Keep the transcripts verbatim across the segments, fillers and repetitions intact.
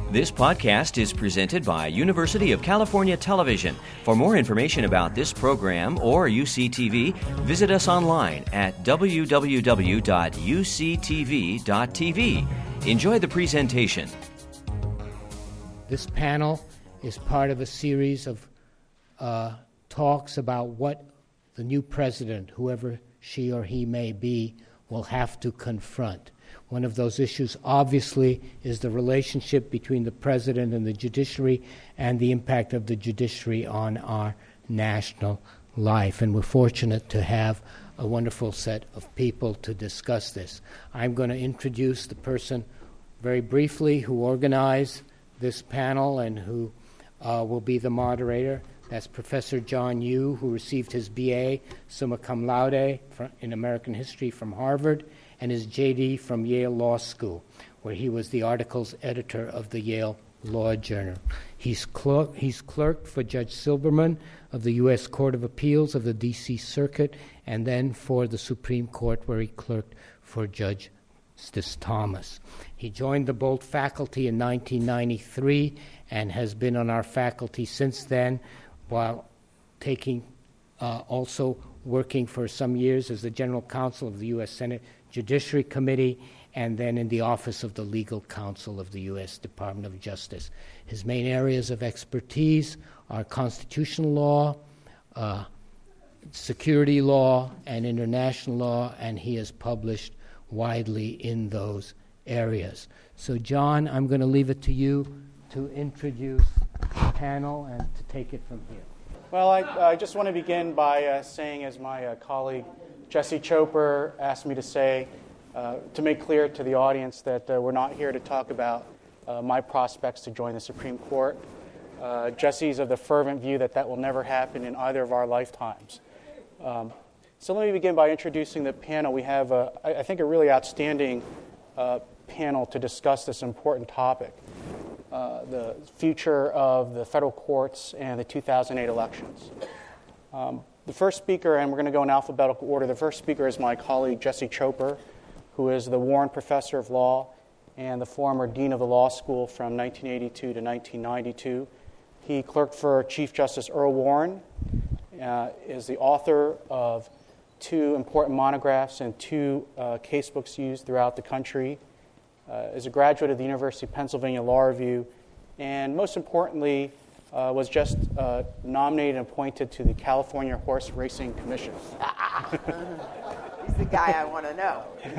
This podcast is presented by University of California Television. For more information about this program or U C T V, visit us online at w w w dot u c t v dot t v. Enjoy the presentation. This panel is part of a series of uh, talks about what the new president, whoever she or he may be, will have to confront. One of those issues, obviously, is the relationship between the president and the judiciary and the impact of the judiciary on our national life. And we're fortunate to have a wonderful set of people to discuss this. I'm going to introduce the person very briefly who organized this panel and who uh, will be the moderator. That's Professor John Yoo, who received his B A summa cum laude in American history from Harvard, and his J D from Yale Law School, where he was the articles editor of the Yale Law Journal. He's, clerk, he's clerked for Judge Silberman of the U S Court of Appeals of the D C Circuit, and then for the Supreme Court, where he clerked for Judge Justice Thomas. He joined the Bolt faculty in nineteen ninety-three and has been on our faculty since then, while taking uh, also working for some years as the General Counsel of the U S Senate Judiciary Committee, and then in the Office of the Legal Counsel of the U S Department of Justice. His main areas of expertise are constitutional law, uh, security law, and international law, and he has published widely in those areas. So, John, I'm going to leave it to you to introduce the panel and to take it from here. Well, I, I just want to begin by uh, saying, as my uh, colleague Jesse Chopra asked me to say, uh, to make clear to the audience that uh, we're not here to talk about uh, my prospects to join the Supreme Court. Uh, Jesse's of the fervent view that that will never happen in either of our lifetimes. Um, so let me begin by introducing the panel. We have, a, I think, a really outstanding uh, panel to discuss this important topic, uh, the future of the federal courts and the two thousand eight elections. Um, The first speaker, and we're going to go in alphabetical order, the first speaker is my colleague Jesse Chopra, who is the Warren Professor of Law and the former Dean of the Law School from nineteen eighty-two to nineteen ninety-two. He clerked for Chief Justice Earl Warren, uh, is the author of two important monographs and two uh, casebooks used throughout the country, uh, is a graduate of the University of Pennsylvania Law Review, and most importantly, Uh, was just uh, nominated and appointed to the California Horse Racing Commission. He's the guy I want to know.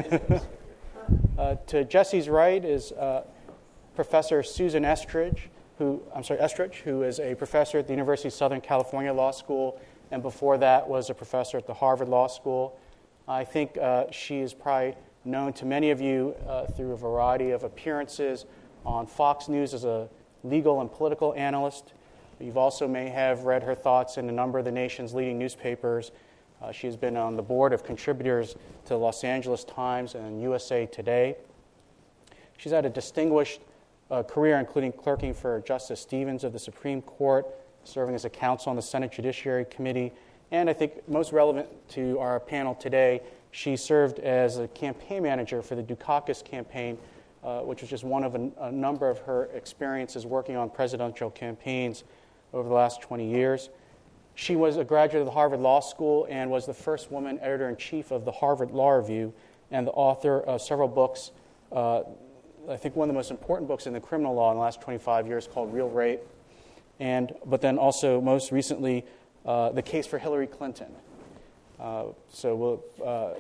uh, to Jesse's right is uh, Professor Susan Estridge, who I'm sorry, Estridge, who is a professor at the University of Southern California Law School, and before that was a professor at the Harvard Law School. I think uh, she is probably known to many of you uh, through a variety of appearances on Fox News as a legal and political analyst. You've also may have read her thoughts in a number of the nation's leading newspapers. Uh, she has been on the board of contributors to the Los Angeles Times and U S A Today. She's had a distinguished uh, career, including clerking for Justice Stevens of the Supreme Court, serving as a counsel on the Senate Judiciary Committee, and I think most relevant to our panel today, she served as a campaign manager for the Dukakis campaign, uh, which was just one of a, a number of her experiences working on presidential campaigns over the last twenty years. She was a graduate of the Harvard Law School and was the first woman editor-in-chief of the Harvard Law Review and the author of several books, uh, I think one of the most important books in the criminal law in the last twenty-five years called Real Rape, and but then also most recently, uh, The Case for Hillary Clinton. Uh, so we'll... Uh,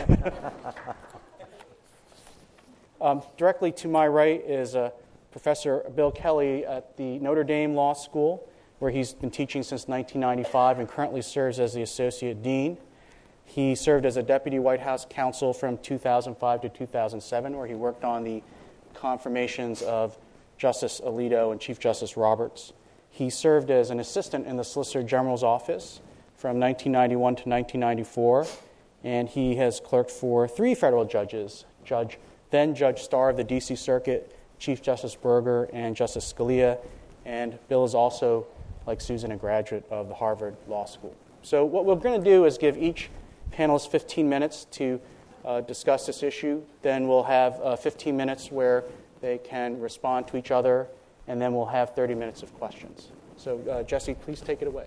um, directly to my right is uh, Professor Bill Kelly at the Notre Dame Law School, where he's been teaching since nineteen ninety-five and currently serves as the Associate Dean. He served as a Deputy White House Counsel from two thousand five to two thousand seven, where he worked on the confirmations of Justice Alito and Chief Justice Roberts. He served as an assistant in the Solicitor General's office from nineteen ninety-one to nineteen ninety-four, and he has clerked for three federal judges, Judge then Judge Starr of the D C Circuit, Chief Justice Berger, and Justice Scalia. And Bill is also, like Susan, a graduate of the Harvard Law School. So what we're going to do is give each panelist fifteen minutes to uh, discuss this issue. Then we'll have uh, fifteen minutes where They can respond to each other, and then we'll have thirty minutes of questions. So, uh, Jesse, please take it away.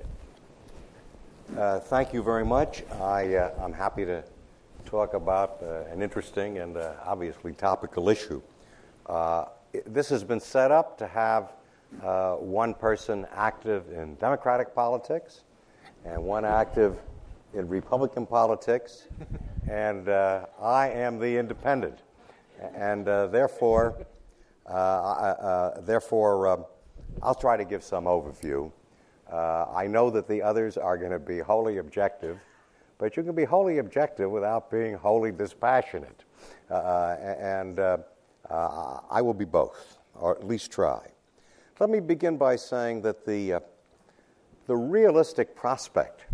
Uh, thank you very much. I, uh, I'm happy to talk about uh, an interesting and uh, obviously topical issue. Uh, it, this has been set up to have uh, one person active in Democratic politics and one active in Republican politics, and uh, I am the independent. And uh, therefore, uh, uh, therefore, um, I'll try to give some overview. Uh, I know that the others are going to be wholly objective, but you can be wholly objective without being wholly dispassionate. Uh, and uh, uh, I will be both, or at least try. Let me begin by saying that the, uh, the realistic prospect,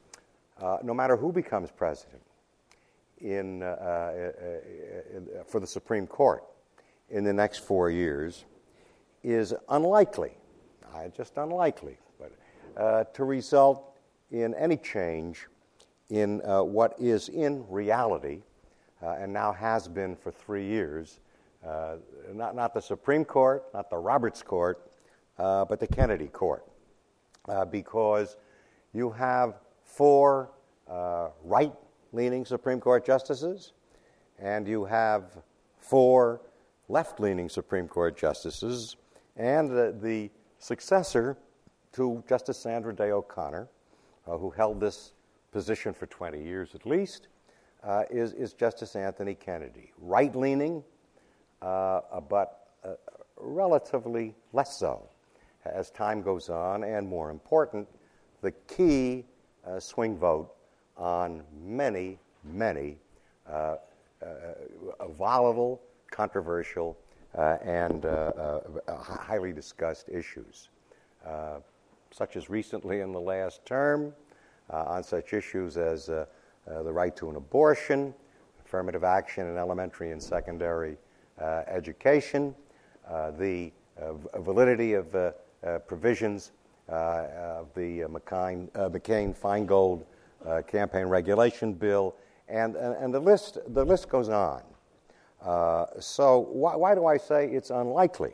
uh, no matter who becomes president in, uh, uh, in, uh, for the Supreme Court in the next four years, is unlikely, uh, just unlikely, but uh, to result in any change in uh, what is in reality, uh, and now has been for three years, uh, not, not the Supreme Court, not the Roberts Court, uh, but the Kennedy Court, uh, because you have four uh, right-leaning Supreme Court justices, and you have four left-leaning Supreme Court justices, and the, the successor to Justice Sandra Day O'Connor, uh, who held this position for twenty years at least, uh, is, is Justice Anthony Kennedy. Right-leaning, uh, but uh, relatively less so as time goes on, and more important, the key uh, swing vote on many, many uh, uh, volatile, controversial, uh, and uh, uh, highly discussed issues, uh, such as recently in the last term, uh, on such issues as uh, uh, the right to an abortion, affirmative action in elementary and secondary uh, education, uh, the uh, validity of uh, uh, provisions uh, of the uh, McCain, uh, McCain-Feingold uh, campaign regulation bill, and, and, and the list the list goes on. Uh, so why, why do I say it's unlikely?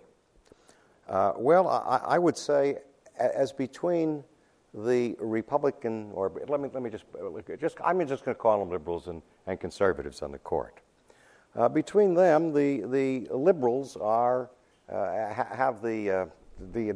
Uh, well, I, I would say as between the Republican, or let me let me just just I'm just going to call them liberals and, and conservatives on the court. Uh, between them, the the liberals are uh, ha- have the uh, the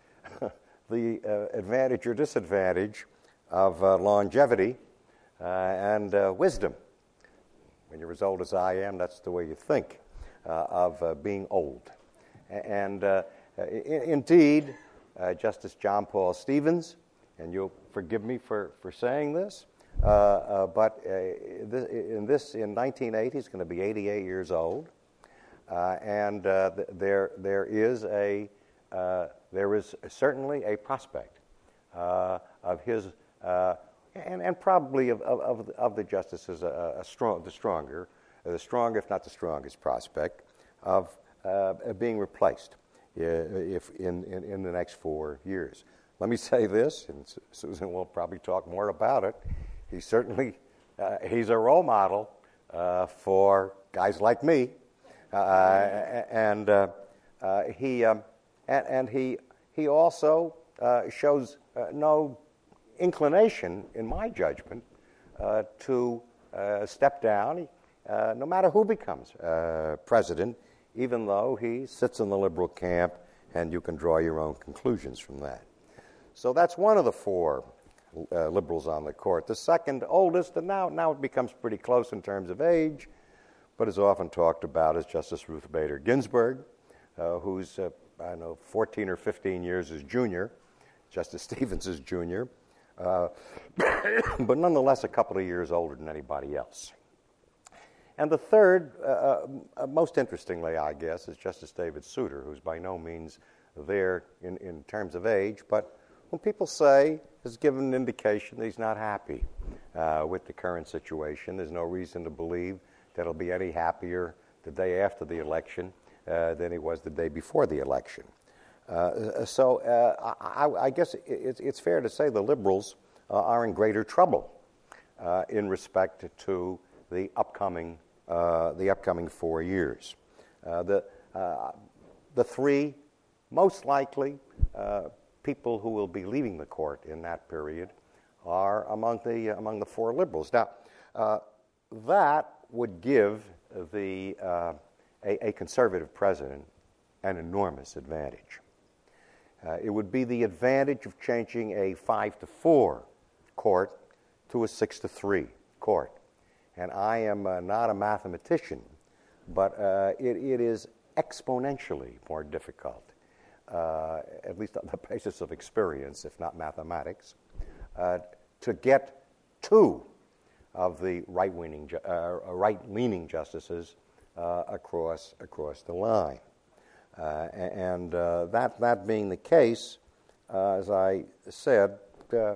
the uh, advantage or disadvantage of uh, longevity uh, and uh, wisdom. When you're as old as I am, that's the way you think uh, of uh, being old. And uh, in, indeed, uh, Justice John Paul Stevens, and you'll forgive me for, for saying this, uh, uh, but uh, th- in this in nineteen eighty, he's going to be eighty-eight years old, uh, and uh, th- there there is a uh, there is certainly a prospect uh, of his. Uh, And, and probably of, of, of the justices, a, a strong, the stronger, the strong, if not the strongest prospect of uh, being replaced uh, if in, in, in the next four years. Let me say this, and Susan will probably talk more about it. He's certainly, uh, he's a role model uh, for guys like me, uh, and uh, uh, he um, and, and he he also uh, shows uh, no inclination, in my judgment, uh, to uh, step down, uh, no matter who becomes uh, president, even though he sits in the liberal camp, and you can draw your own conclusions from that. So that's one of the four uh, liberals on the court. The second oldest, and now, now it becomes pretty close in terms of age, but is often talked about as Justice Ruth Bader Ginsburg, uh, who's, uh, I don't know, fourteen or fifteen years his junior, Justice Stevens is junior, Uh, but nonetheless a couple of years older than anybody else. And the third, uh, uh, most interestingly, I guess, is Justice David Souter, who's by no means there in, in terms of age, but when people say, has given an indication that he's not happy uh, with the current situation. There's no reason to believe that he'll be any happier the day after the election uh, than he was the day before the election. Uh, so uh, I, I guess it, it's fair to say the liberals uh, are in greater trouble uh, in respect to the upcoming uh, the upcoming four years. Uh, the Uh, the three most likely uh, people who will be leaving the court in that period are among the uh, among the four liberals. Now, uh, that would give the uh, a, a conservative president an enormous advantage. Uh, it would be the advantage of changing a five to four court to a six to three court. And I am uh, not a mathematician, but uh, it, it is exponentially more difficult, uh, at least on the basis of experience, if not mathematics, uh, to get two of the right-leaning, ju- uh, right-leaning justices uh, across across the line. Uh, and uh, that that being the case, uh, as I said, uh,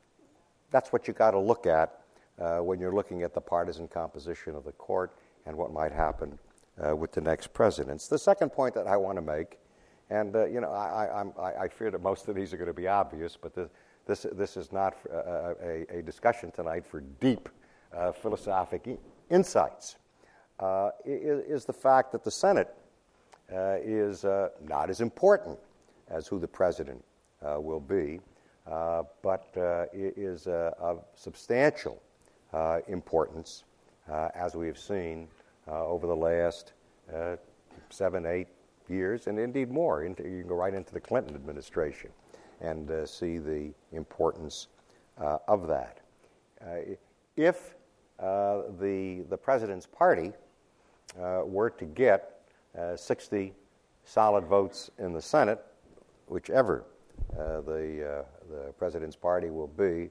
that's what you got to look at uh, when you're looking at the partisan composition of the court and what might happen uh, with the next presidents. The second point that I want to make, and uh, you know, I, I, I'm, I, I fear that most of these are going to be obvious, but the, this this is not a, a, a discussion tonight for deep uh, philosophic e- insights. Uh, is, is the fact that the Senate Uh, is uh, not as important as who the president uh, will be, uh, but uh, it is uh, of substantial uh, importance, uh, as we have seen uh, over the last uh, seven, eight years, and indeed more. Into, you can go right into the Clinton administration and uh, see the importance uh, of that. Uh, if uh, the the president's party uh, were to get Uh, sixty solid votes in the Senate, whichever uh, the uh, the president's party will be,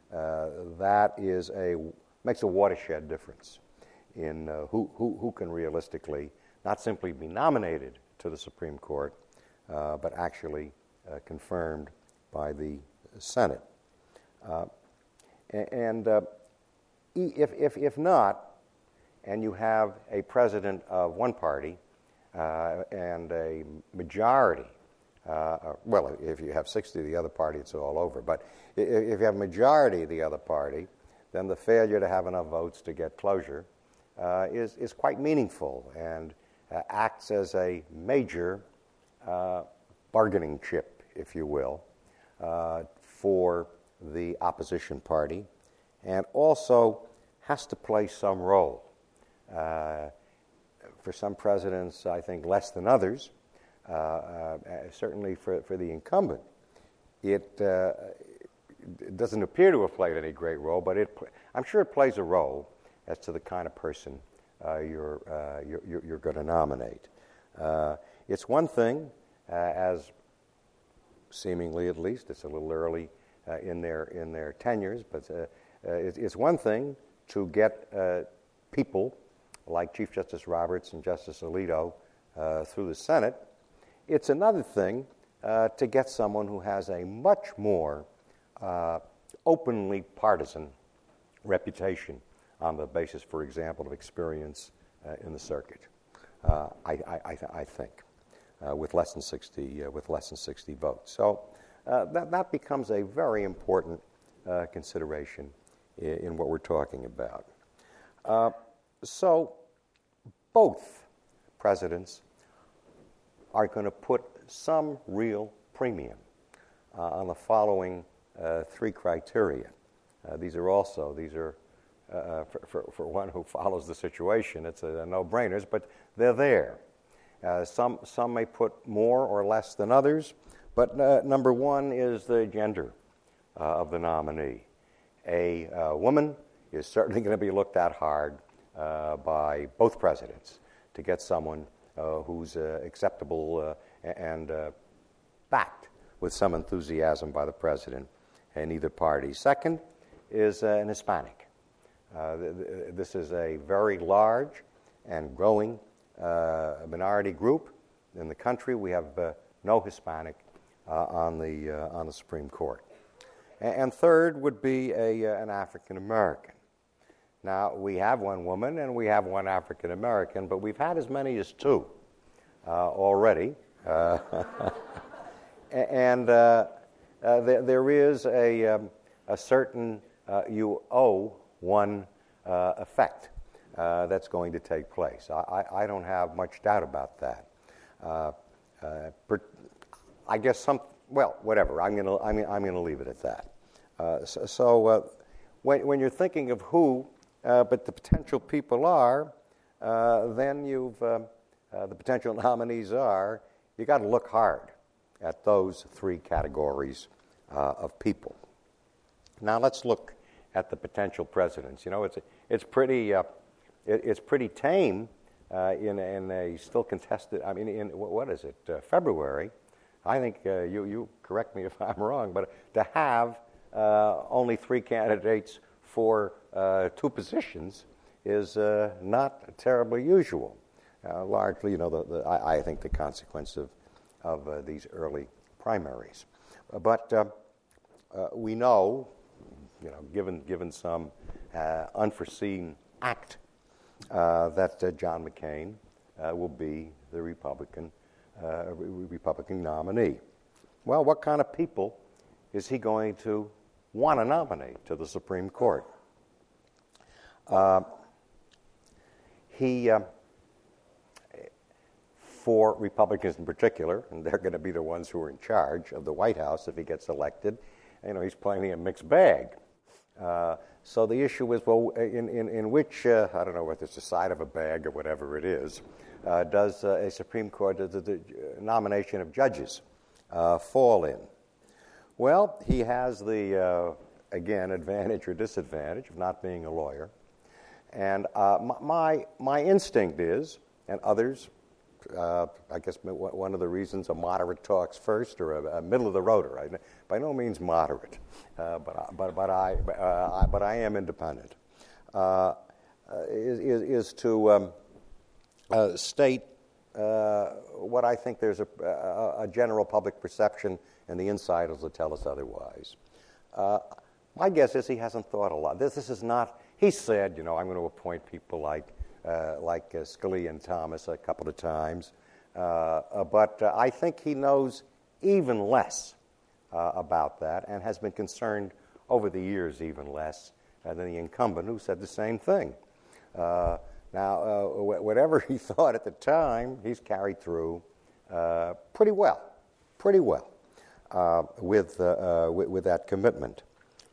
uh, that is a makes a watershed difference in uh, who, who who can realistically not simply be nominated to the Supreme Court, uh, but actually uh, confirmed by the Senate. Uh, and uh, if if if not, and you have a president of one party Uh, and a majority, uh, well, if you have sixty of the other party, it's all over. But if, if you have a majority of the other party, then the failure to have enough votes to get closure uh, is, is quite meaningful and uh, acts as a major uh, bargaining chip, if you will, uh, for the opposition party, and also has to play some role. Uh, For some presidents, I think less than others, uh, uh, certainly for, for the incumbent, it, uh, it doesn't appear to have played any great role, but it, I'm sure it plays a role as to the kind of person uh, you're, uh, you're, you're going to nominate. Uh, it's one thing, uh, as seemingly at least, it's a little early uh, in their in their tenures, but uh, uh, it, it's one thing to get uh, people like Chief Justice Roberts and Justice Alito uh, through the Senate. It's another thing uh, to get someone who has a much more uh, openly partisan reputation on the basis, for example, of experience uh, in the circuit. Uh, I, I, I think uh, with less than sixty uh, with less than sixty votes. So uh, that that becomes a very important uh, consideration in, in what we're talking about. Uh, So both presidents are going to put some real premium uh, on the following uh, three criteria. Uh, these are also, these are, uh, for, for, for one who follows the situation, it's a, a no-brainers, but they're there. Uh, some, some may put more or less than others, but uh, number one is the gender uh, of the nominee. A uh, woman is certainly going to be looked at hard Uh, by both presidents to get someone uh, who's uh, acceptable uh, and uh, backed with some enthusiasm by the president in either party. Second is uh, an Hispanic. Uh, th- th- this is a very large and growing uh, minority group in the country. We have uh, no Hispanic uh, on the uh, on the Supreme Court. A- and third would be a uh, an African American. Now, we have one woman and we have one African American, but we've had as many as two uh, already. Uh, and uh, uh, there, there is a, um, a certain uh, you owe one uh, effect uh, that's going to take place. I, I, I don't have much doubt about that. uh, uh, per, I guess some, well, whatever. I'm going to I'm, I'm going to leave it at that. Uh, so so uh, when, when you're thinking of who, uh, but the potential people are, uh, then you've, uh, uh, the potential nominees are, you got to look hard at those three categories uh, of people. Now let's look at the potential presidents. You know, it's it's pretty uh, it, it's pretty tame uh, in in a still contested. I mean, in what is it? Uh, February. I think uh, you you correct me if I'm wrong, but to have uh, only three candidates for uh, two positions is uh, not terribly usual. Uh, largely, you know, the, the, I, I think the consequence of of uh, these early primaries, but uh, uh, we know. You know, given given some uh, unforeseen act, uh, that uh, John McCain uh, will be the Republican uh, re- Republican nominee. Well, what kind of people is he going to want to nominate to the Supreme Court? Uh, he, uh, for Republicans in particular, and they're going to be the ones who are in charge of the White House if he gets elected. You know, he's playing a mixed bag. Uh, so the issue is, well, in, in, in which, uh, I don't know whether it's the side of a bag or whatever it is, uh, does uh, a Supreme Court, does the, the nomination of judges uh, fall in? Well, he has the, uh, again, advantage or disadvantage of not being a lawyer. And uh, my, my instinct is, and others, Uh, I guess one of the reasons a moderate talks first, or a, a middle of the roader. I, by no means moderate, uh, but but but I uh, but I am independent. Uh, is, is is to um, uh, state uh, what I think there's a, a, a general public perception, and the insiders will tell us otherwise. Uh, my guess is he hasn't thought a lot. This this is not. He said, you know, I'm going to appoint people like. Uh, like uh, Scalia and Thomas a couple of times. Uh, uh, but uh, I think he knows even less uh, about that and has been concerned over the years even less uh, than the incumbent who said the same thing. Uh, now, uh, wh- whatever he thought at the time, he's carried through uh, pretty well, pretty well uh, with, uh, uh, with, with that commitment.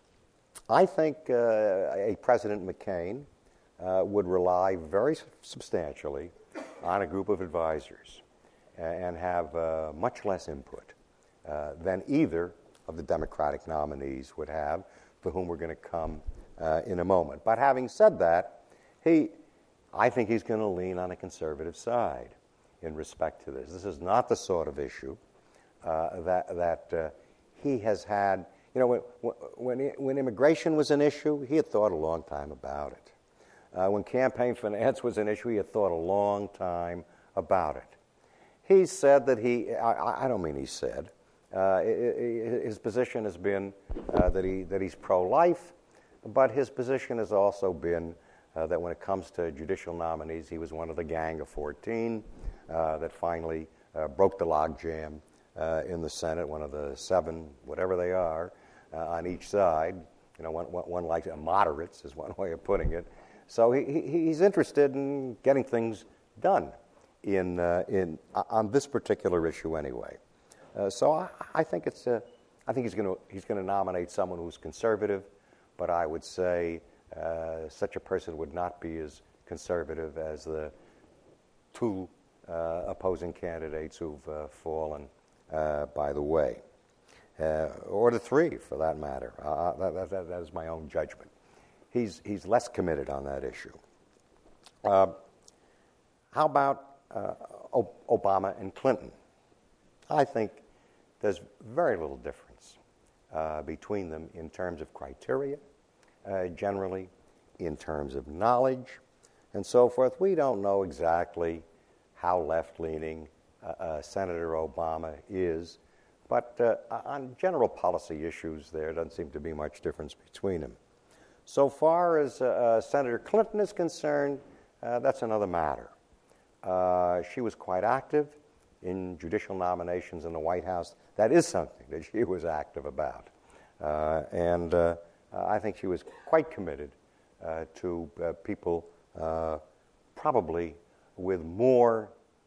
I think uh, a President McCain Uh, would rely very substantially on a group of advisors and have uh, much less input uh, than either of the Democratic nominees would have, to whom we're going to come uh, in a moment. But having said that, he, I think he's going to lean on a conservative side in respect to this. This is not the sort of issue uh, that, that uh, he has had. You know, when, when, when immigration was an issue, he had thought a long time about it. Uh, when campaign finance was an issue, he had thought a long time about it. He said that he, I, I don't mean he said, uh, his position has been uh, that he that he's pro-life, but his position has also been uh, that when it comes to judicial nominees, he was one of the gang of fourteen uh, that finally uh, broke the logjam uh, in the Senate, one of the seven, whatever they are, uh, on each side. You know, one, one like uh, moderates is one way of putting it. So he, he, he's interested in getting things done in uh, in uh, on this particular issue anyway. Uh, so I, I think it's uh, I think he's going to he's going to nominate someone who's conservative, but I would say uh, such a person would not be as conservative as the two uh, opposing candidates who've uh, fallen uh, by the way, uh, or the three for that matter. Uh, that, that, that is my own judgment. He's he's less committed on that issue. Uh, how about uh, o- Obama and Clinton? I think there's very little difference uh, between them in terms of criteria, uh, generally, in terms of knowledge, and so forth. We don't know exactly how left-leaning uh, uh, Senator Obama is, but uh, on general policy issues, there doesn't seem to be much difference between them. So far as uh, uh, Senator Clinton is concerned, uh, that's another matter. Uh, she was quite active in judicial nominations in the White House. That is something that she was active about. Uh, and uh, I think she was quite committed uh, to uh, people uh, probably with more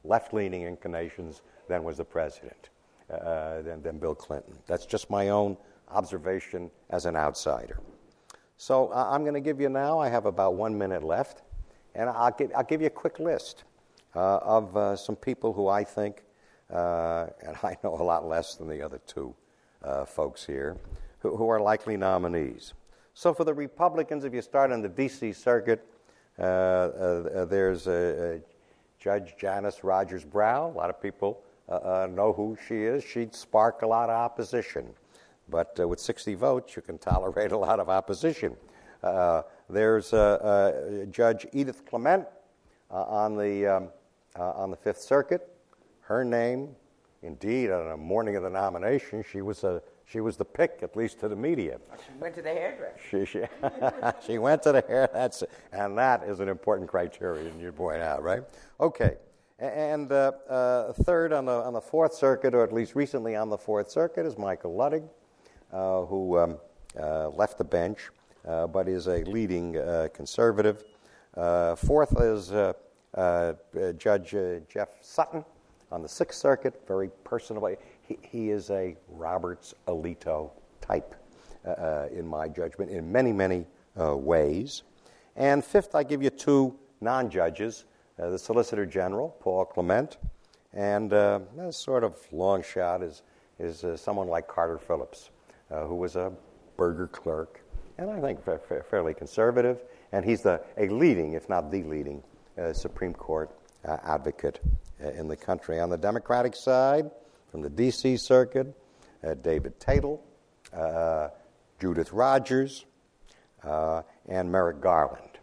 left-leaning inclinations than was the president, uh, than, than Bill Clinton. That's just my own observation as an outsider. So uh, I'm going to give you now, I have about one minute left, and I'll give, I'll give you a quick list uh, of uh, some people who I think, uh, and I know a lot less than the other two uh, folks here, who, who are likely nominees. So for the Republicans, if you start on the D C Circuit, uh, uh, there's uh, uh, Judge Janice Rogers Brown. A lot of people uh, uh, know who she is. She'd spark a lot of opposition. But uh, with sixty votes, you can tolerate a lot of opposition. Uh, there's uh, uh, Judge Edith Clement uh, on the um, uh, on the Fifth Circuit. Her name, indeed, on the morning of the nomination, she was a she was the pick, at least to the media. She went to the hairdresser. She she, she went to the hair. That's and that is an important criterion you point out, right? Okay. And uh, uh, third on the on the Fourth Circuit, or at least recently on the Fourth Circuit, is Michael Luttig. Uh, who um, uh, left the bench, uh, but is a leading uh, conservative. Uh, fourth is uh, uh, Judge uh, Jeff Sutton on the Sixth Circuit, very personable. He, he is a Roberts Alito type, uh, in my judgment, in many, many uh, ways. And fifth, I give you two non-judges, uh, the Solicitor General, Paul Clement, and uh, a sort of long shot is, is uh, someone like Carter Phillips, Uh, who was a burger clerk, and I think fa- fa- fairly conservative, and he's the a leading, if not the leading, uh, Supreme Court uh, advocate uh, in the country. On the Democratic side, from the D C Circuit, uh, David Tatel, uh, Judith Rogers, uh, and Merrick Garland.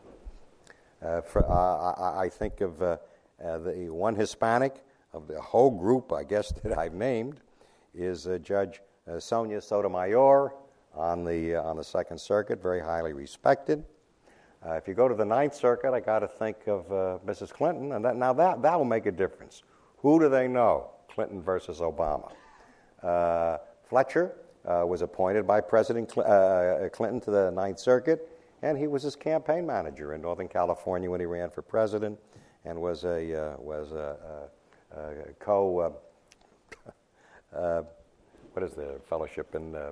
Uh, for, uh, I, I think of uh, uh, the one Hispanic of the whole group, I guess, that I've named, is uh, Judge Uh, Sonia Sotomayor on the uh, on the Second Circuit, very highly respected. Uh, if you go to the Ninth Circuit, I got to think of uh, Missus Clinton, and that, now that that will make a difference. Who do they know? Clinton versus Obama. Uh, Fletcher uh, was appointed by President Cl- uh, Clinton to the Ninth Circuit, and he was his campaign manager in Northern California when he ran for president, and was a uh, was a, a, a co. Uh, uh, What is the fellowship in um,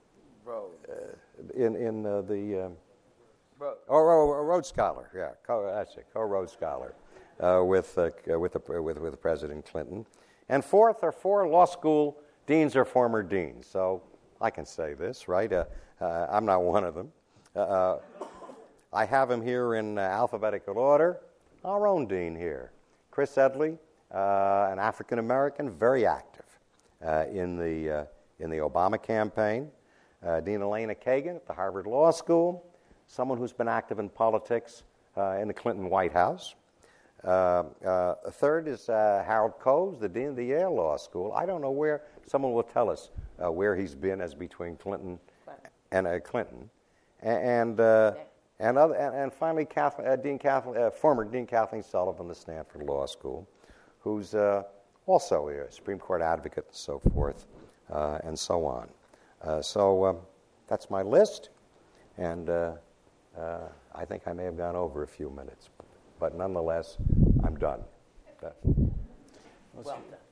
uh, in in uh, the um, Rhodes. Oh, oh, Rhodes Scholar, yeah, co, that's it, co-Rhodes Scholar uh, with uh, with the with with President Clinton, and fourth are four law school deans or former deans. So I can say this, right? Uh, uh, I'm not one of them. Uh, I have them here in uh, alphabetical order. Our own dean here, Chris Edley, uh, an African American, very active Uh, in the uh, in the Obama campaign, uh, Dean Elena Kagan at the Harvard Law School, someone who's been active in politics uh, in the Clinton White House. Uh, uh, a third is uh, Harold Coase, the dean of the Yale Law School. I don't know where. Someone will tell us uh, where he's been as between Clinton and uh, Clinton, and and, uh, and, other, and, and finally Kathleen, uh, Dean Kathleen, uh, former Dean Kathleen Sullivan, the Stanford Law School, who's uh, also a Supreme Court advocate and so forth, uh, and so on. Uh, so um, that's my list, and uh, uh, I think I may have gone over a few minutes, but nonetheless, I'm done. Uh, Well done.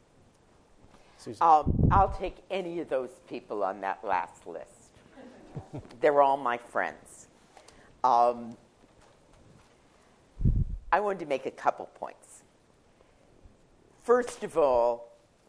Um, I'll take any of those people on that last list. They're all my friends. Um, I wanted to make a couple points. First of all,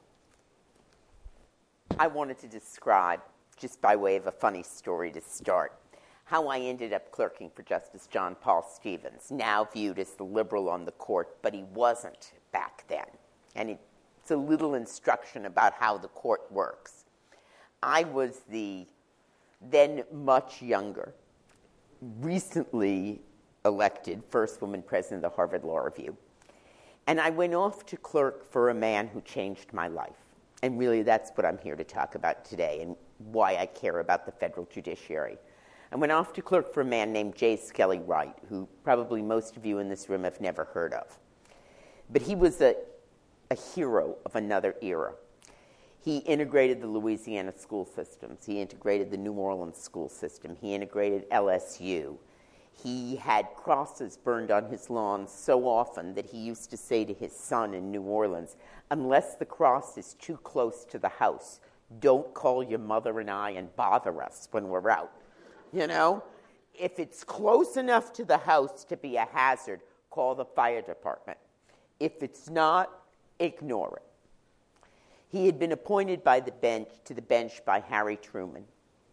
I wanted to describe, just by way of a funny story to start, how I ended up clerking for Justice John Paul Stevens, now viewed as the liberal on the court, but he wasn't back then. And it's a little instruction about how the court works. I was the then much younger, recently elected first woman president of the Harvard Law Review. And I went off to clerk for a man who changed my life. And really, that's what I'm here to talk about today and why I care about the federal judiciary. I went off to clerk for a man named J. Skelly Wright, who probably most of you in this room have never heard of. But he was a, a hero of another era. He integrated the Louisiana school systems. He integrated the New Orleans school system. He integrated L S U. He had crosses burned on his lawn so often that he used to say to his son in New Orleans, unless the cross is too close to the house, don't call your mother and I and bother us when we're out. You know? If it's close enough to the house to be a hazard, call the fire department. If it's not, ignore it. He had been appointed by the bench to the bench by Harry Truman.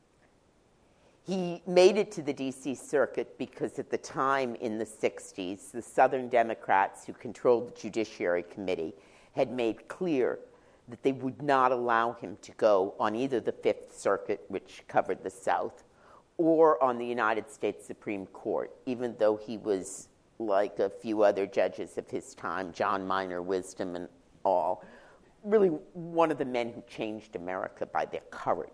He made it to the D C Circuit because at the time in the sixties, the Southern Democrats who controlled the Judiciary Committee had made clear that they would not allow him to go on either the Fifth Circuit, which covered the South, or on the United States Supreme Court, even though he was like a few other judges of his time, John Minor Wisdom and all, really one of the men who changed America by their courage.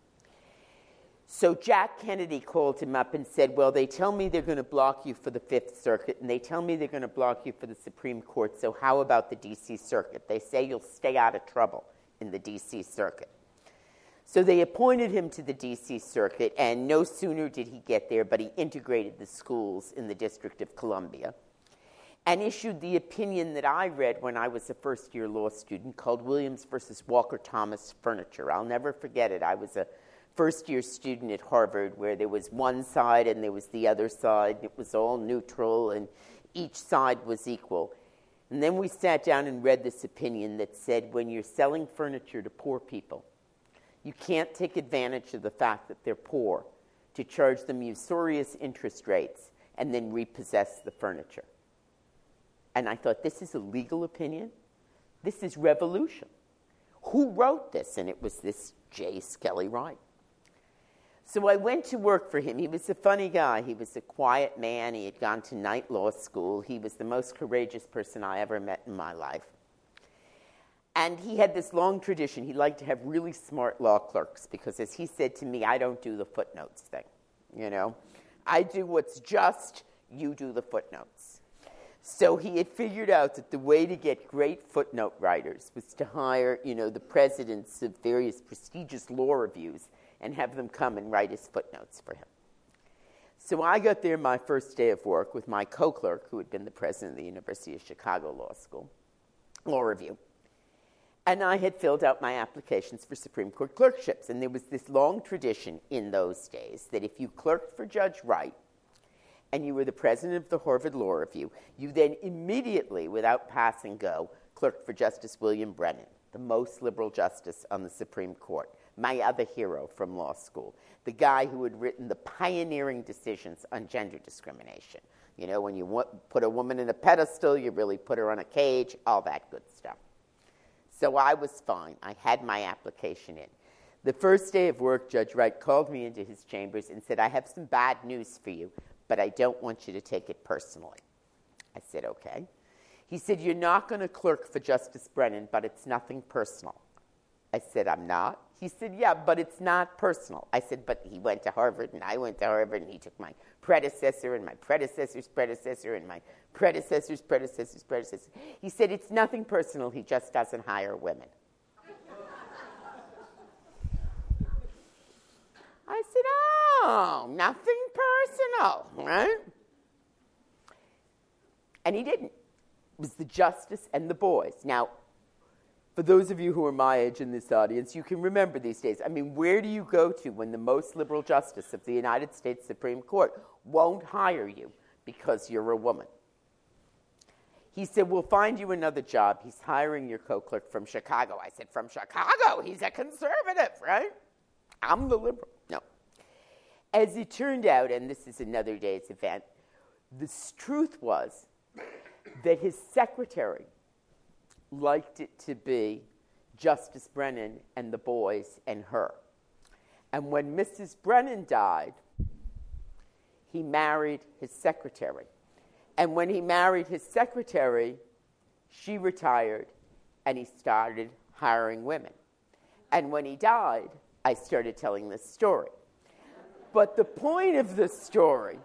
So Jack Kennedy called him up and said, well, they tell me they're going to block you for the Fifth Circuit, and they tell me they're going to block you for the Supreme Court, so how about the D C Circuit? They say you'll stay out of trouble in the D C Circuit. So they appointed him to the D C Circuit, and no sooner did he get there, but he integrated the schools in the District of Columbia and issued the opinion that I read when I was a first-year law student called Williams versus Walker Thomas Furniture. I'll never forget it. I was a first-year student at Harvard where there was one side and there was the other side. It was all neutral, and each side was equal. And then we sat down and read this opinion that said when you're selling furniture to poor people, you can't take advantage of the fact that they're poor to charge them usurious interest rates and then repossess the furniture. And I thought, this is a legal opinion? This is revolution. Who wrote this? And it was this J. Skelly Wright. So I went to work for him. He was a funny guy. He was a quiet man. He had gone to night law school. He was the most courageous person I ever met in my life. And he had this long tradition. He liked to have really smart law clerks because, as he said to me, I don't do the footnotes thing. You know, I do what's just, you do the footnotes. So he had figured out that the way to get great footnote writers was to hire, you know, the presidents of various prestigious law reviews and have them come and write his footnotes for him. So I got there my first day of work with my co-clerk, who had been the president of the University of Chicago Law School, Law Review. And I had filled out my applications for Supreme Court clerkships. And there was this long tradition in those days that if you clerked for Judge Wright and you were the president of the Harvard Law Review, you then immediately, without pass and go, clerked for Justice William Brennan, the most liberal justice on the Supreme Court, my other hero from law school, the guy who had written the pioneering decisions on gender discrimination. You know, when you want, put a woman in a pedestal, you really put her on a cage, all that good stuff. So I was fine. I had my application in. The first day of work, Judge Wright called me into his chambers and said, I have some bad news for you, but I don't want you to take it personally. I said, okay. He said, you're not going to clerk for Justice Brennan, but it's nothing personal. I said, I'm not. He said, yeah, but it's not personal. I said, but he went to Harvard, and I went to Harvard, and he took my predecessor, and my predecessor's predecessor, and my predecessor's predecessor's predecessor. He said, it's nothing personal. He just doesn't hire women. I said, oh, nothing personal, right? And he didn't. It was the justice and the boys. Now, for those of you who are my age in this audience, you can remember these days. I mean, where do you go to when the most liberal justice of the United States Supreme Court won't hire you because you're a woman? He said, we'll find you another job. He's hiring your co-clerk from Chicago. I said, from Chicago? He's a conservative, right? I'm the liberal. No. As it turned out, and this is another day's event, the truth was that his secretary liked it to be Justice Brennan and the boys and her. And when Missus Brennan died, he married his secretary. And when he married his secretary, she retired, and he started hiring women. And when he died, I started telling this story. But the point of the story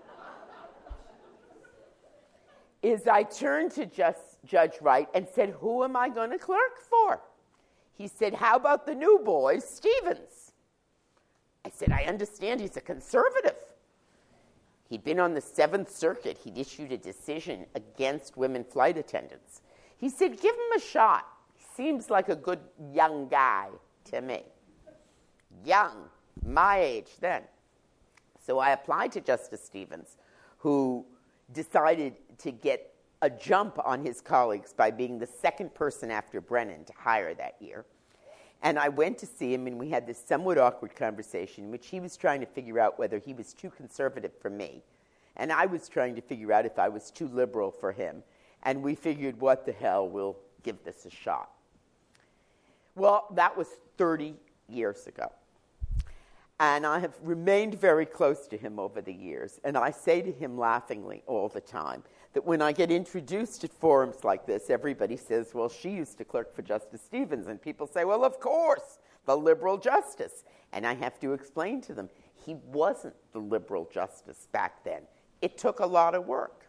is I turned to just Judge Wright and said, who am I going to clerk for? He said, how about the new boy, Stevens? I said, I understand he's a conservative. He'd been on the Seventh Circuit. He'd issued a decision against women flight attendants. He said, give him a shot. Seems like a good young guy to me. Young, my age then. So I applied to Justice Stevens, who decided to get a jump on his colleagues by being the second person after Brennan to hire that year. And I went to see him, and we had this somewhat awkward conversation in which he was trying to figure out whether he was too conservative for me, and I was trying to figure out if I was too liberal for him. And we figured, what the hell, we'll give this a shot. Well, that was thirty years ago. And I have remained very close to him over the years. And I say to him laughingly all the time that when I get introduced at forums like this, everybody says, well, she used to clerk for Justice Stevens. And people say, well, of course, the liberal justice. And I have to explain to them, he wasn't the liberal justice back then. It took a lot of work.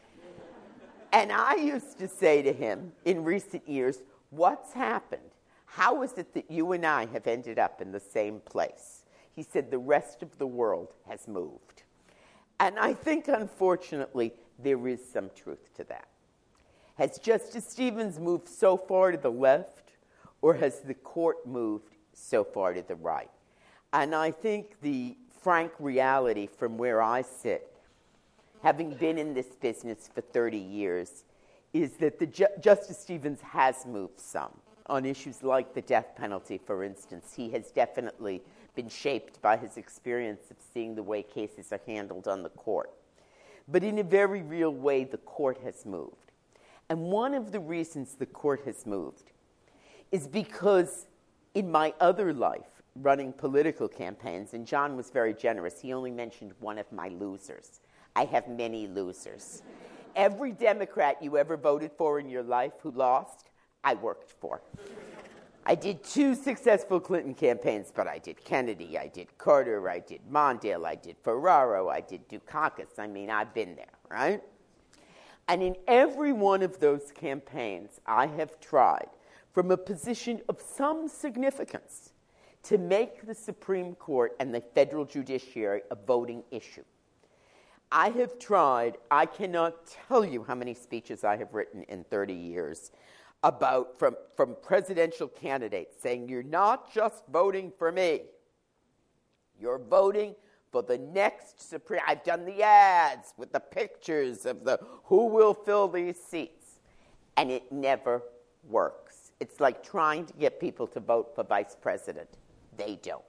And I used to say to him in recent years, what's happened? How is it that you and I have ended up in the same place? He said, the rest of the world has moved. And I think, unfortunately, there is some truth to that. Has Justice Stevens moved so far to the left, or has the court moved so far to the right? And I think the frank reality from where I sit, having been in this business for thirty years, is that the Ju- Justice Stevens has moved some. On issues like the death penalty, for instance, he has definitely been shaped by his experience of seeing the way cases are handled on the court. But in a very real way, the court has moved. And one of the reasons the court has moved is because in my other life, running political campaigns, and John was very generous, he only mentioned one of my losers. I have many losers. Every Democrat you ever voted for in your life who lost, I worked for. I did two successful Clinton campaigns, but I did Kennedy, I did Carter, I did Mondale, I did Ferraro, I did Dukakis. I mean, I've been there, right? And in every one of those campaigns, I have tried, from a position of some significance, to make the Supreme Court and the federal judiciary a voting issue. I have tried, I cannot tell you how many speeches I have written in thirty years about, from, from presidential candidates saying, you're not just voting for me, you're voting for the next Supreme. I've done the ads with the pictures of the who will fill these seats, and it never works. It's like trying to get people to vote for vice president. They don't.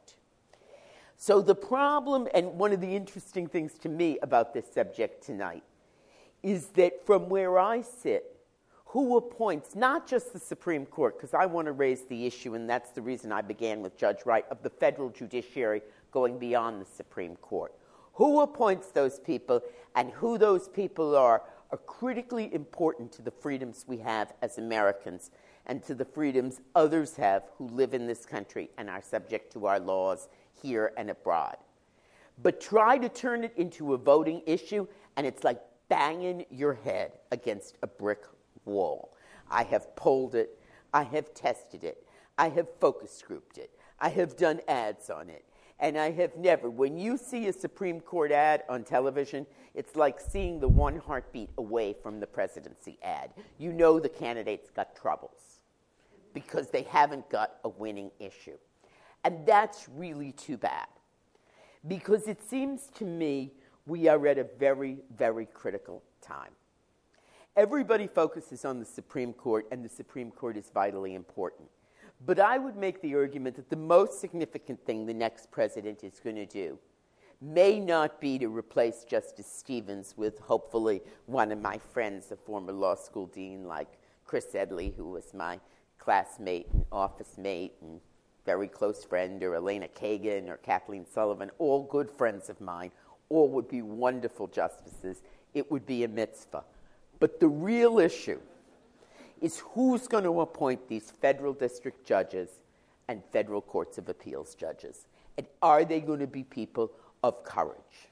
So the problem, and one of the interesting things to me about this subject tonight, is that from where I sit, who appoints not just the Supreme Court, because I want to raise the issue, and that's the reason I began with Judge Wright, of the federal judiciary going beyond the Supreme Court. Who appoints those people, and who those people are, are critically important to the freedoms we have as Americans and to the freedoms others have who live in this country and are subject to our laws here and abroad. But try to turn it into a voting issue, and it's like banging your head against a brick wall. I have polled it. I have tested it. I have focus grouped it. I have done ads on it. And I have never, when you see a Supreme Court ad on television, it's like seeing the one heartbeat away from the presidency ad. You know the candidate's got troubles because they haven't got a winning issue. And that's really too bad, because it seems to me we are at a very, very critical time. Everybody focuses on the Supreme Court, and the Supreme Court is vitally important. But I would make the argument that the most significant thing the next president is going to do may not be to replace Justice Stevens with, hopefully, one of my friends, a former law school dean like Chris Edley, who was my classmate and office mate and very close friend, or Elena Kagan or Kathleen Sullivan, all good friends of mine. All would be wonderful justices. It would be a mitzvah. But the real issue is who's going to appoint these federal district judges and federal courts of appeals judges. And are they going to be people of courage?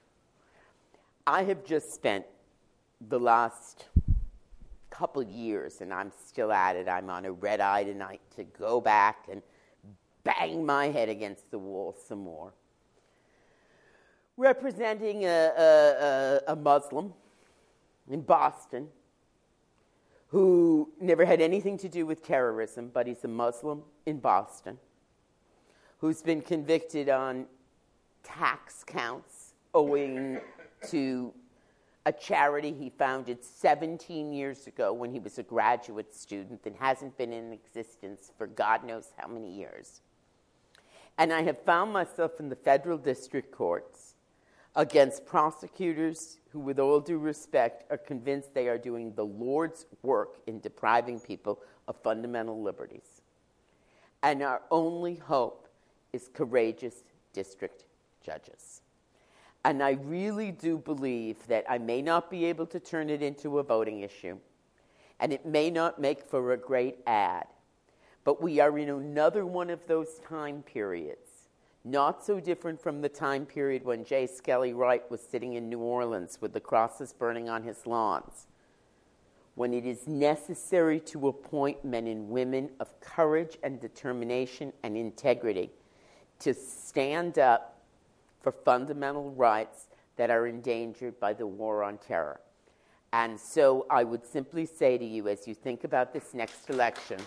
I have just spent the last couple years, and I'm still at it, I'm on a red eye tonight to go back and bang my head against the wall some more, representing a, a, a Muslim in Boston who never had anything to do with terrorism, but he's a Muslim in Boston, who's been convicted on tax counts owing to a charity he founded seventeen years ago when he was a graduate student and hasn't been in existence for God knows how many years. And I have found myself in the federal district courts against prosecutors who, with all due respect, are convinced they are doing the Lord's work in depriving people of fundamental liberties. And our only hope is courageous district judges. And I really do believe that I may not be able to turn it into a voting issue, and it may not make for a great ad, but we are in another one of those time periods, not so different from the time period when J. Skelly Wright was sitting in New Orleans with the crosses burning on his lawns, when it is necessary to appoint men and women of courage and determination and integrity to stand up for fundamental rights that are endangered by the war on terror. And so I would simply say to you, as you think about this next election,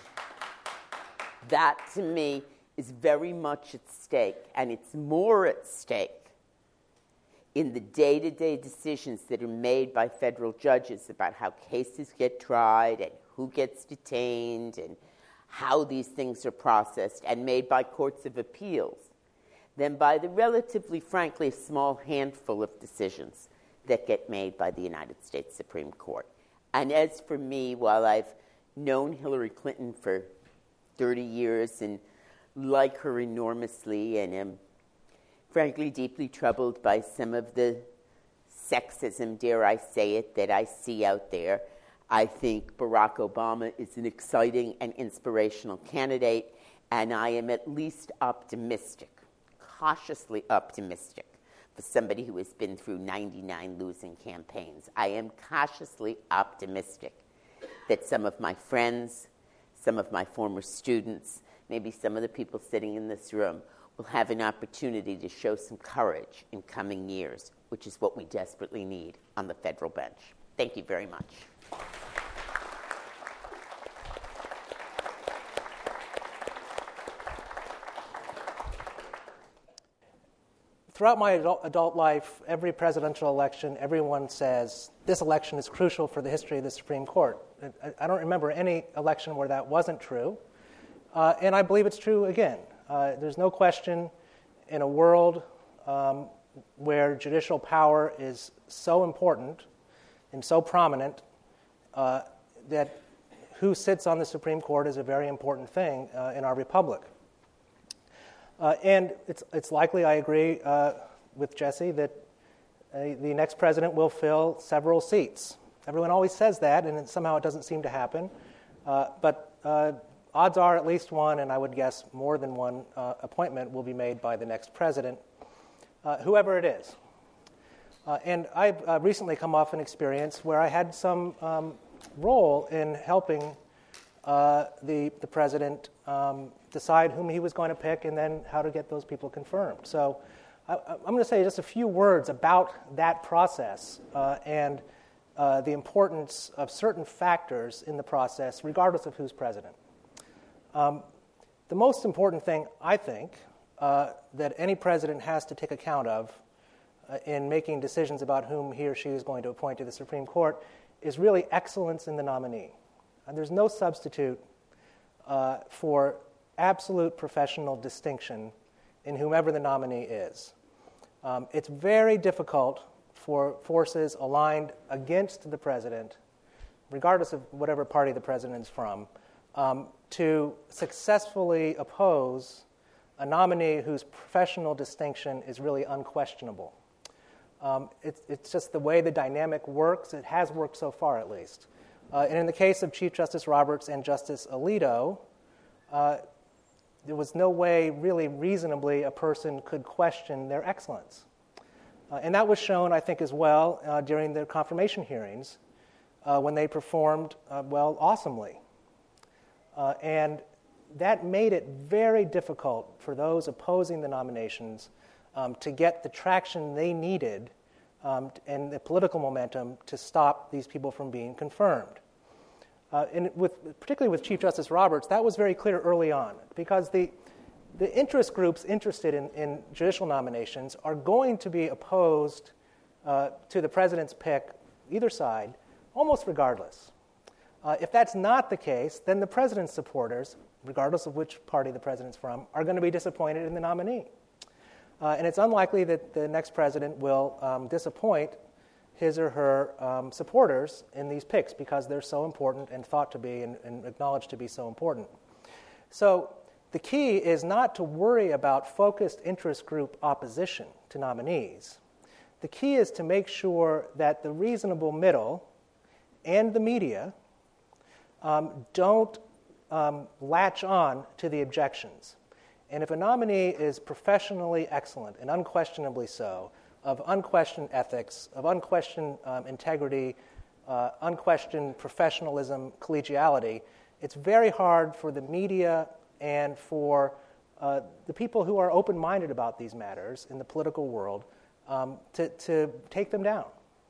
that to me is very much at stake, and it's more at stake in the day-to-day decisions that are made by federal judges about how cases get tried and who gets detained and how these things are processed, and made by courts of appeals, than by the relatively, frankly, small handful of decisions that get made by the United States Supreme Court. And as for me, while I've known Hillary Clinton for thirty years and like her enormously and am, frankly, deeply troubled by some of the sexism, dare I say it, that I see out there, I think Barack Obama is an exciting and inspirational candidate, and I am at least optimistic, cautiously optimistic, for somebody who has been through ninety-nine losing campaigns. I am cautiously optimistic that some of my friends, some of my former students, maybe some of the people sitting in this room will have an opportunity to show some courage in coming years, which is what we desperately need on the federal bench. Thank you very much. Throughout my adult, adult life, every presidential election, everyone says, this election is crucial for the history of the Supreme Court. I, I don't remember any election where that wasn't true. Uh, and I believe it's true again. Uh, there's no question in a world um, where judicial power is so important and so prominent uh, that who sits on the Supreme Court is a very important thing uh, in our republic. Uh, and it's it's likely, I agree uh, with Jesse, that uh, the next president will fill several seats. Everyone always says that, and it, somehow it doesn't seem to happen. Uh, but uh, odds are at least one, and I would guess more than one uh, appointment will be made by the next president, uh, whoever it is. Uh, and I've uh, recently come off an experience where I had some um, role in helping uh, the, the president um, decide whom he was going to pick and then how to get those people confirmed. So I, I'm going to say just a few words about that process uh, and uh, the importance of certain factors in the process, regardless of who's president. Um, the most important thing, I think, uh, that any president has to take account of uh, in making decisions about whom he or she is going to appoint to the Supreme Court is really excellence in the nominee. And there's no substitute uh, for absolute professional distinction in whomever the nominee is. Um, it's very difficult for forces aligned against the president, regardless of whatever party the president is from, um, to successfully oppose a nominee whose professional distinction is really unquestionable. Um, it's, it's just the way the dynamic works. It has worked so far, at least. Uh, and in the case of Chief Justice Roberts and Justice Alito, uh, there was no way, really reasonably, a person could question their excellence. Uh, and that was shown, I think, as well uh, during their confirmation hearings uh, when they performed, uh, well, awesomely. Uh, and that made it very difficult for those opposing the nominations um, to get the traction they needed um, and the political momentum to stop these people from being confirmed. Uh, and with, particularly with Chief Justice Roberts, that was very clear early on, because the, the interest groups interested in, in judicial nominations are going to be opposed uh, to the president's pick, either side, almost regardless. Uh, if that's not the case, then the president's supporters, regardless of which party the president's from, are going to be disappointed in the nominee. Uh, and it's unlikely that the next president will um, disappoint his or her um, supporters in these picks because they're so important and thought to be and, and acknowledged to be so important. So the key is not to worry about focused interest group opposition to nominees. The key is to make sure that the reasonable middle and the media um, don't um, latch on to the objections. And if a nominee is professionally excellent, and unquestionably so, of unquestioned ethics, of unquestioned um, integrity, uh, unquestioned professionalism, collegiality, it's very hard for the media and for uh, the people who are open-minded about these matters in the political world um, to, to take them down.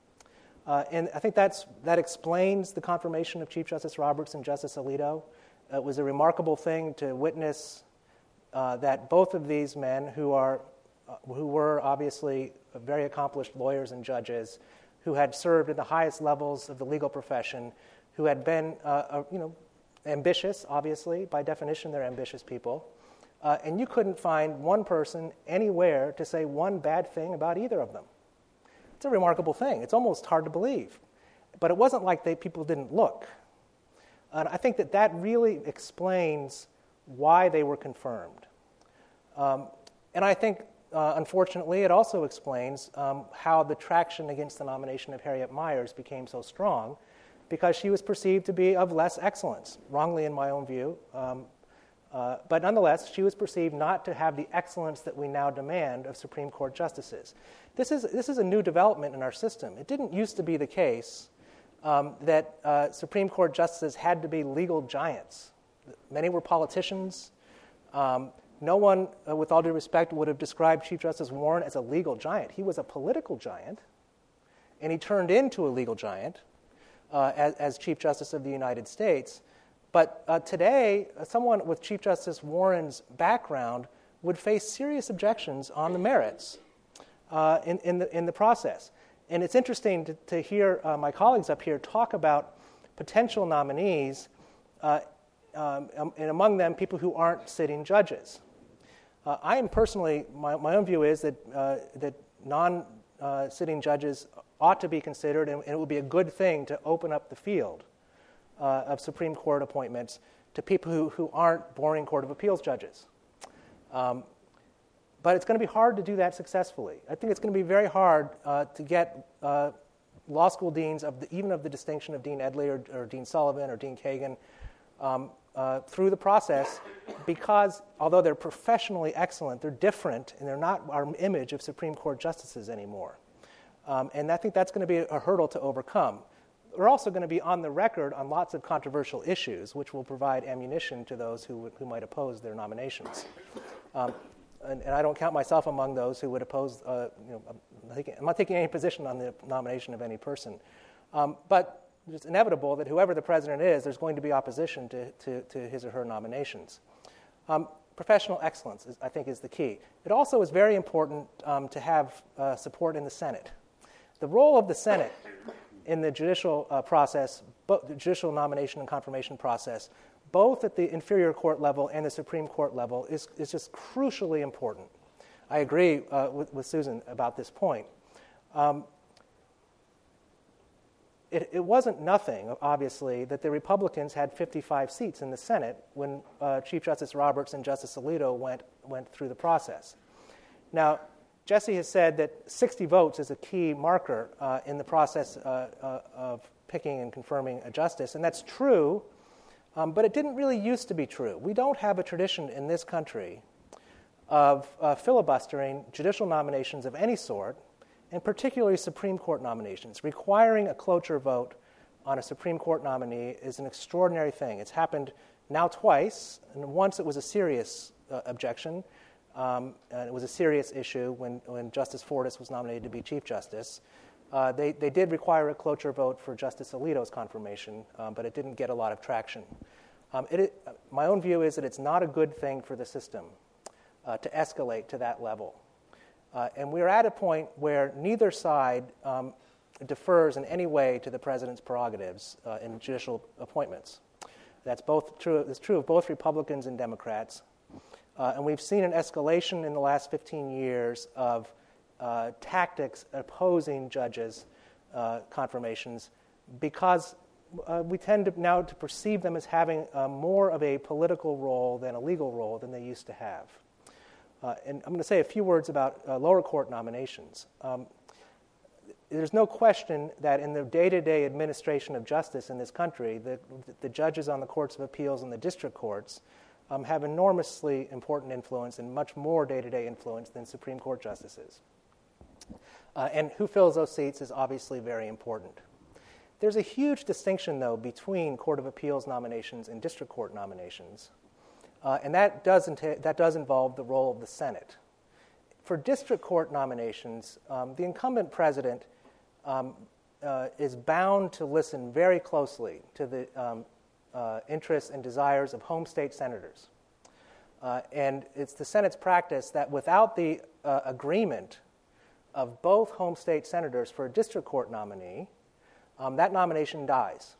Uh, and I think that's, that explains the confirmation of Chief Justice Roberts and Justice Alito. Uh, it was a remarkable thing to witness uh, that both of these men, who are uh, who were obviously very accomplished lawyers and judges, who had served at the highest levels of the legal profession, who had been uh, uh, you know ambitious, obviously by definition they're ambitious people, uh, and you couldn't find one person anywhere to say one bad thing about either of them. It's a remarkable thing. It's almost hard to believe. But it wasn't like they, people didn't look. And I think that that really explains why they were confirmed. Um, and I think, uh, unfortunately, it also explains um, how the traction against the nomination of Harriet Miers became so strong, because she was perceived to be of less excellence, wrongly in my own view. Um, uh, but nonetheless, she was perceived not to have the excellence that we now demand of Supreme Court justices. This is, this is a new development in our system. It didn't used to be the case um, that uh, Supreme Court justices had to be legal giants. Many were politicians. Um, no one, uh, with all due respect, would have described Chief Justice Warren as a legal giant. He was a political giant, and he turned into a legal giant uh, as, as Chief Justice of the United States. But uh, today, uh, someone with Chief Justice Warren's background would face serious objections on the merits uh, in, in, the, in the process. And it's interesting to, to hear uh, my colleagues up here talk about potential nominees, uh, um, and among them, people who aren't sitting judges. Uh, I am personally, my, my own view is that, uh, that non-sitting uh, judges ought to be considered, and, and it would be a good thing to open up the field Uh, of Supreme Court appointments to people who, who aren't boring Court of Appeals judges. Um, but it's going to be hard to do that successfully. I think it's going to be very hard uh, to get uh, law school deans, of the, even of the distinction of Dean Edley or, or Dean Sullivan or Dean Kagan, um, uh, through the process, because although they're professionally excellent, they're different, and they're not our image of Supreme Court justices anymore. Um, and I think that's going to be a hurdle to overcome. We're also going to be on the record on lots of controversial issues, which will provide ammunition to those who, who might oppose their nominations. Um, and, and I don't count myself among those who would oppose, uh, you know, I'm, taking, I'm not taking any position on the nomination of any person. Um, but it's inevitable that whoever the president is, there's going to be opposition to, to, to his or her nominations. Um, professional excellence, is, I think, is the key. It also is very important um, to have uh, support in the Senate. The role of the Senate in the judicial uh, process, bo- the judicial nomination and confirmation process, both at the inferior court level and the Supreme Court level, is, is just crucially important. I agree uh, with, with Susan about this point. Um, it, it wasn't nothing, obviously, that the Republicans had fifty-five seats in the Senate when uh, Chief Justice Roberts and Justice Alito went, went through the process. Now, Jesse has said that sixty votes is a key marker uh, in the process uh, uh, of picking and confirming a justice, and that's true, um, but it didn't really used to be true. We don't have a tradition in this country of uh, filibustering judicial nominations of any sort, and particularly Supreme Court nominations. Requiring a cloture vote on a Supreme Court nominee is an extraordinary thing. It's happened now twice, and once it was a serious uh, objection. um, and it was a serious issue when, when Justice Fortas was nominated to be Chief Justice. Uh, they, they did require a cloture vote for Justice Alito's confirmation, um, but it didn't get a lot of traction. Um, it, it, my own view is that it's not a good thing for the system uh, to escalate to that level. Uh, and we're at a point where neither side um, defers in any way to the president's prerogatives uh, in judicial appointments. That's both true. It's true of both Republicans and Democrats. Uh, and we've seen an escalation in the last fifteen years of uh, tactics opposing judges' uh, confirmations because uh, we tend to now to perceive them as having uh, more of a political role than a legal role than they used to have. Uh, and I'm going to say a few words about uh, lower court nominations. Um, there's no question that in the day-to-day administration of justice in this country, the, the judges on the courts of appeals and the district courts um, have enormously important influence and much more day-to-day influence than Supreme Court justices. Uh, and who fills those seats is obviously very important. There's a huge distinction, though, between Court of Appeals nominations and district court nominations. Uh, and that does, enta- that does involve the role of the Senate. For district court nominations, um, the incumbent president um, uh, is bound to listen very closely to the um, uh, interests and desires of home state senators. Uh, and it's the Senate's practice that without the uh, agreement of both home state senators for a district court nominee, um, that nomination dies.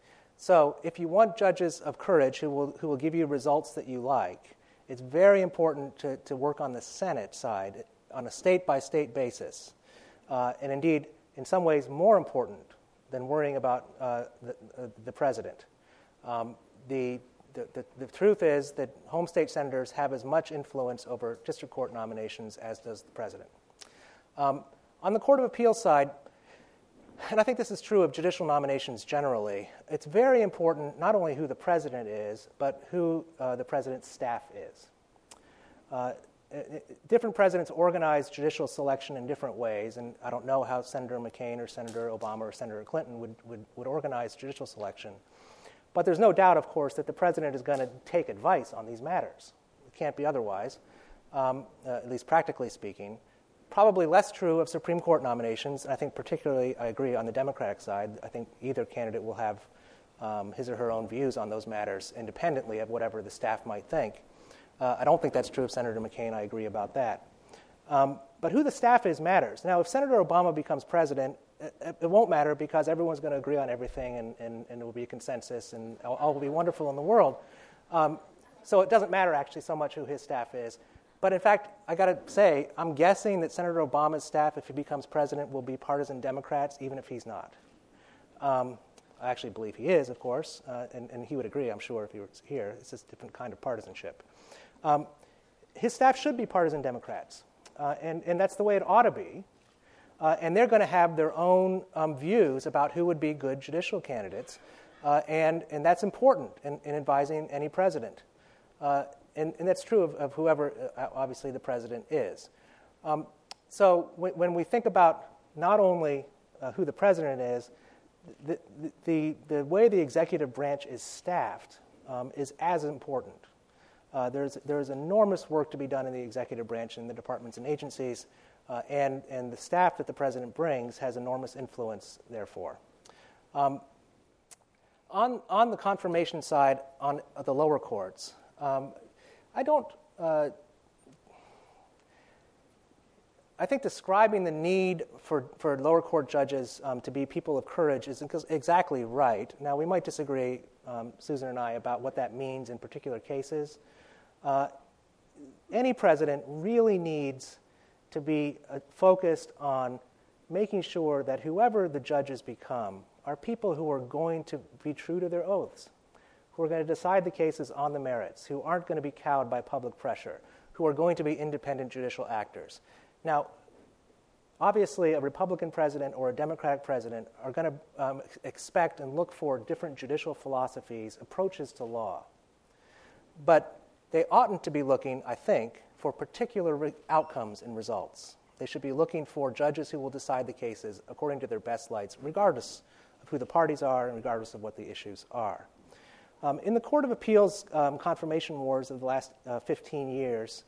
So if you want judges of courage who will who will give you results that you like, it's very important to, to work on the Senate side on a state-by-state basis. Uh, and indeed, in some ways, more important than worrying about uh, the, uh, the president. Um, the, the, the, the truth is that home state senators have as much influence over district court nominations as does the president. Um, on the Court of Appeals side, and I think this is true of judicial nominations generally, it's very important not only who the president is, but who uh, the president's staff is. Uh, different presidents organize judicial selection in different ways, and I don't know how Senator McCain or Senator Obama or Senator Clinton would, would, would organize judicial selection. But there's no doubt, of course, that the president is going to take advice on these matters. It can't be otherwise, um, uh, at least practically speaking. Probably less true of Supreme Court nominations, and I think particularly, I agree, on the Democratic side. I think either candidate will have um, his or her own views on those matters independently of whatever the staff might think. Uh, I don't think that's true of Senator McCain. I agree about that. Um, but who the staff is matters. Now, if Senator Obama becomes president, it, it won't matter because everyone's going to agree on everything, and, and, and it will be a consensus, and all, all will be wonderful in the world. Um, so it doesn't matter, actually, so much who his staff is. But in fact, I got to say, I'm guessing that Senator Obama's staff, if he becomes president, will be partisan Democrats, even if he's not. Um, I actually believe he is, of course, uh, and, and he would agree, I'm sure, if he was here. It's just a different kind of partisanship. Um, his staff should be partisan Democrats, uh, and, and that's the way it ought to be. Uh, and they're going to have their own um, views about who would be good judicial candidates, uh, and, and that's important in, in advising any president. Uh, And, and that's true of, of whoever, uh, obviously, the president is. Um, so w- when we think about not only uh, who the president is, the, the, the way the executive branch is staffed um, is as important. Uh, there's, there's enormous work to be done in the executive branch in the departments and agencies, uh, and, and the staff that the president brings has enormous influence, therefore. Um, on, on the confirmation side, on the lower courts, um, I don't, uh, I think describing the need for, for lower court judges um, to be people of courage is exactly right. Now, we might disagree, um, Susan and I, about what that means in particular cases. Uh, any president really needs to be uh, focused on making sure that whoever the judges become are people who are going to be true to their oaths, who are going to decide the cases on the merits, who aren't going to be cowed by public pressure, who are going to be independent judicial actors. Now, obviously, a Republican president or a Democratic president are going to um, expect and look for different judicial philosophies, approaches to law. But they oughtn't to be looking, I think, for particular re- outcomes and results. They should be looking for judges who will decide the cases according to their best lights, regardless of who the parties are and regardless of what the issues are. Um, in the Court of Appeals um, confirmation wars of the last uh, fifteen years,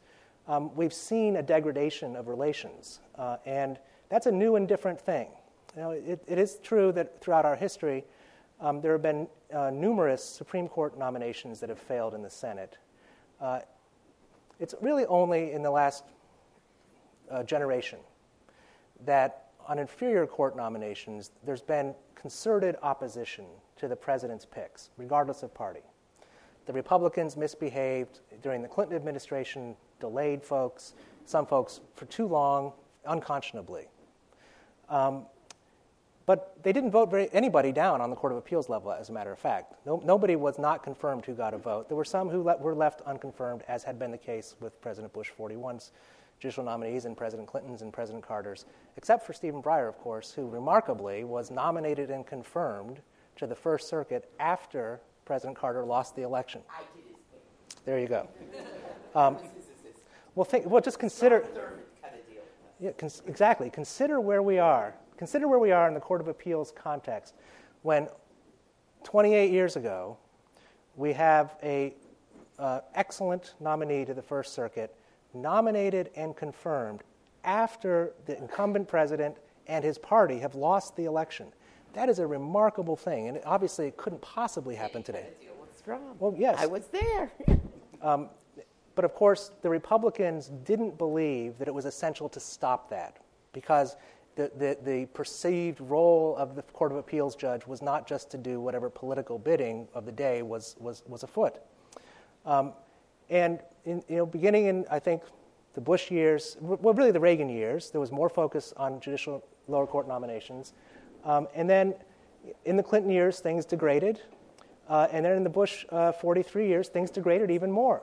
um, we've seen a degradation of relations. Uh, and that's a new and different thing. You know, it, it is true that throughout our history, um, there have been uh, numerous Supreme Court nominations that have failed in the Senate. Uh, it's really only in the last uh, generation that on inferior court nominations, there's been concerted opposition to the president's picks, regardless of party. The Republicans misbehaved during the Clinton administration, delayed folks, some folks for too long, unconscionably. Um, but they didn't vote very, anybody down on the Court of Appeals level, as a matter of fact. No, nobody was not confirmed who got a vote. There were some who le- were left unconfirmed, as had been the case with President Bush forty-one's judicial nominees and President Clinton's and President Carter's, except for Stephen Breyer, of course, who remarkably was nominated and confirmed to the First Circuit after President Carter lost the election. I did his thing. There you go. Um, well, think, well, just consider. Yeah, cons- exactly. Consider where we are. Consider where we are in the Court of Appeals context when twenty-eight years ago we have a uh, excellent nominee to the First Circuit nominated and confirmed after the incumbent president and his party have lost the election. That is a remarkable thing, and obviously it couldn't possibly happen today. Well, yes. I was there. um, but of course, the Republicans didn't believe that it was essential to stop that because the, the, the perceived role of the Court of Appeals judge was not just to do whatever political bidding of the day was, was, was afoot. Um, and in, you know, beginning in, I think, the Bush years, well, really the Reagan years, there was more focus on judicial lower court nominations. Um, and then in the Clinton years, things degraded. Uh, and then in the Bush uh, forty-three years, things degraded even more.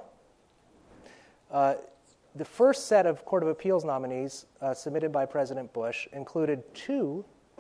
Uh, the first set of Court of Appeals nominees uh, submitted by President Bush included two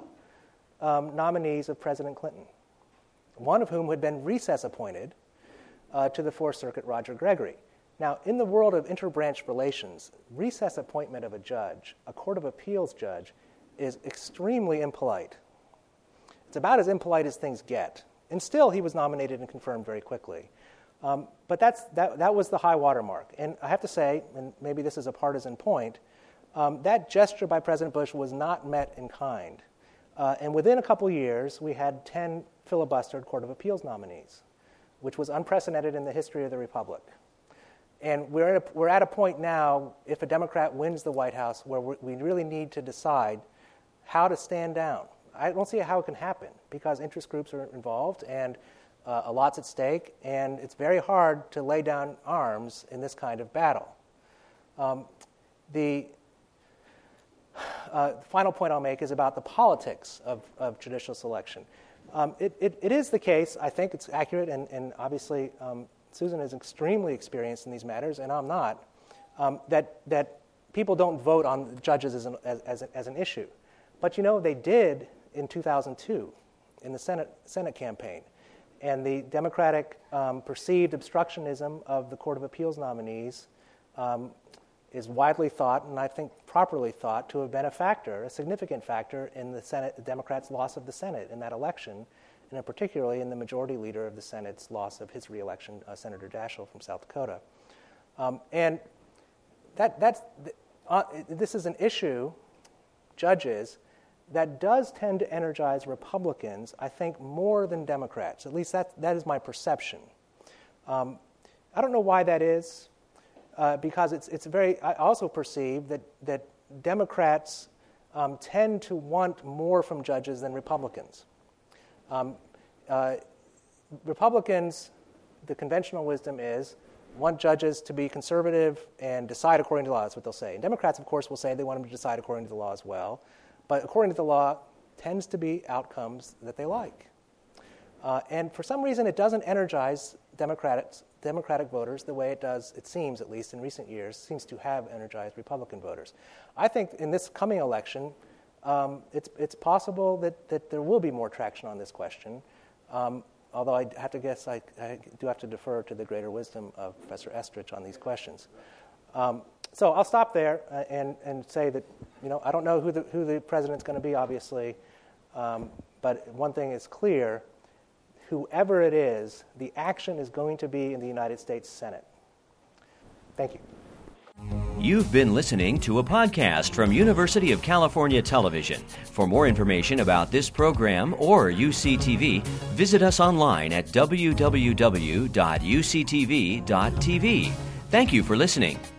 um, nominees of President Clinton, one of whom had been recess appointed uh, to the Fourth Circuit, Roger Gregory. Now, in the world of interbranch relations, recess appointment of a judge, a Court of Appeals judge, is extremely impolite. It's about as impolite as things get. And still, he was nominated and confirmed very quickly. Um, but that's, that, that was the high watermark. And I have to say, and maybe this is a partisan point, um, that gesture by President Bush was not met in kind. Uh, and within a couple years, we had ten filibustered Court of Appeals nominees, which was unprecedented in the history of the Republic. And we're at, a, we're at a point now, if a Democrat wins the White House, where we really need to decide how to stand down. I don't see how it can happen because interest groups are involved and uh, a lot's at stake, and it's very hard to lay down arms in this kind of battle. Um, the uh, final point I'll make is about the politics of, of judicial selection. Um, it, it, it is the case, I think it's accurate, and, and obviously um, Susan is extremely experienced in these matters, and I'm not, um, that, that people don't vote on judges as an, as, as, as an issue. But, you know, they did in two thousand two in the Senate, Senate campaign. And the Democratic um, perceived obstructionism of the Court of Appeals nominees um, is widely thought, and I think properly thought, to have been a factor, a significant factor in the Senate, the Democrats' loss of the Senate in that election, and particularly in the majority leader of the Senate's loss of his reelection, uh, Senator Daschle from South Dakota. Um, and that that's uh, this is an issue, judges, that does tend to energize Republicans, I think, more than Democrats. At least that, that is my perception. Um, I don't know why that is, uh, because it's it's very. I also perceive that that Democrats um, tend to want more from judges than Republicans. Um, uh, Republicans, the conventional wisdom is, want judges to be conservative and decide according to the law. That's what they'll say. And Democrats, of course, will say they want them to decide according to the law as well. But according to the law, tends to be outcomes that they like. Uh, and for some reason, it doesn't energize Democratic, Democratic voters the way it does, it seems, at least in recent years, seems to have energized Republican voters. I think in this coming election, um, it's, it's possible that, that there will be more traction on this question, um, although I have to guess I, I do have to defer to the greater wisdom of Professor Estridge on these questions. Um, So I'll stop there uh, and, and say that, you know, I don't know who the, who the president's going to be, obviously, um, but one thing is clear, whoever it is, the action is going to be in the United States Senate. Thank you. You've been listening to a podcast from University of California Television. For more information about this program or U C T V, visit us online at w w w dot u c t v dot t v. Thank you for listening.